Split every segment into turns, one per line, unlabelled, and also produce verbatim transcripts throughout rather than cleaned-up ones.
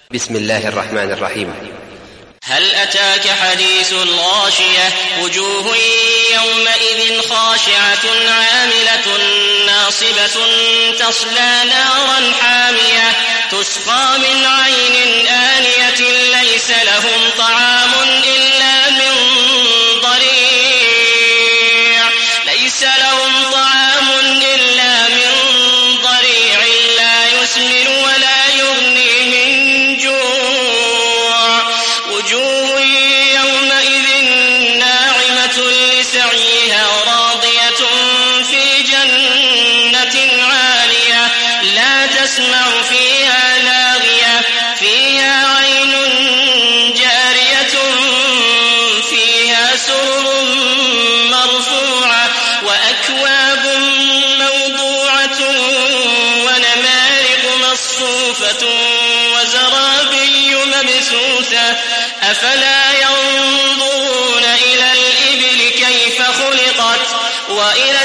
بسم الله الرحمن الرحيم.
هل أتاك حديث الغاشية وجوه يومئذ خاشعة عاملة ناصبة تصلى نارا حامية تسقى من عين آنية ليس لهم طعام إلا من ضريع ليس لهم طعام إلا من ضريع لا يسمن ولا يغني من جوع وجوه يومئذ ناعمة لسعيها راضية في جنة عالية لا تسمع فيها لاغية فيها عين جارية فيها سرر مرفوعة وأكواب موضوعة ونمارق مصفوفة وزرابي مبثوثة أفلا ينظرون إلى الإبل كيف خلقت وإلى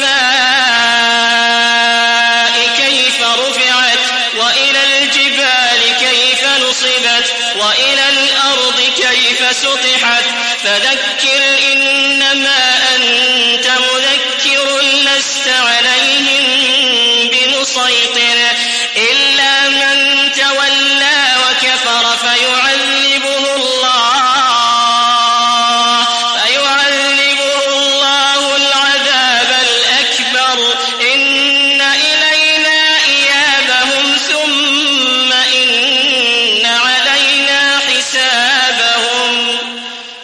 السماء كيف رفعت وإلى الجبال كيف نصبت وإلى الأرض كيف سطحت فذكر إنما أنت مذكر لست